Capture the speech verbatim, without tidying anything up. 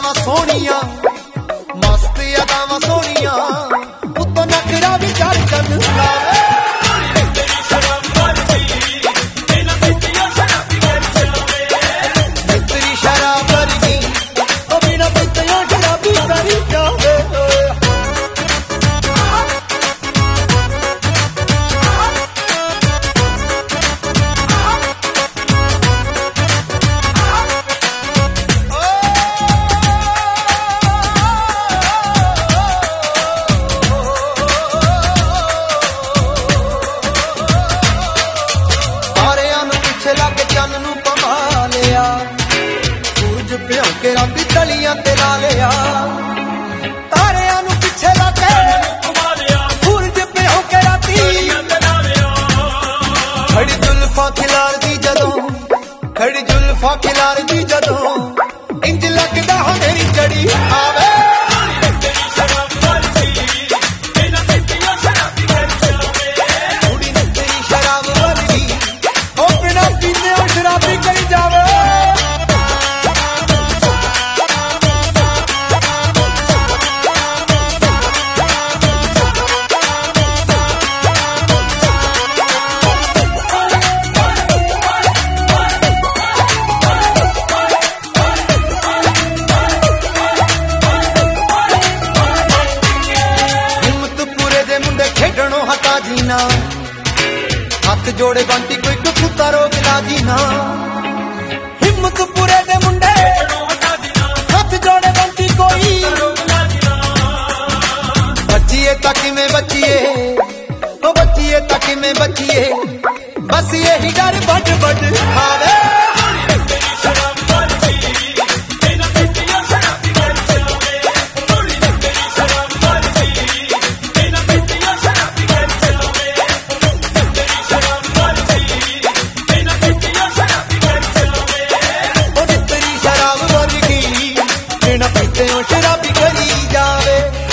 अदावां सोहणियां, मस्त अदावां सोहणियां, उत्तों नखरा भी चढ़ चढ़ लावे। सूरज प्यो के राती तलियां ते ला लिया, तारियां नू पिछे लाके सूरज प्यो के राती खड़ी जुल्फा खिलार दी जदों, खड़ी जुल्फा खिलार दी जदों, इंज लगदा हो मेरी चढ़ी आवे। जीना हाथ जोड़े बंटी कोई कुत्ता रोक ला जीना, हिम्मत पूरे दे मुंडे हाथ जोड़े बंटी कोई बचिए तक में बचिए, ओ बचिए तक में बचिए, बस यही डर बड़ बड़ खावे। शराबी करी जावे।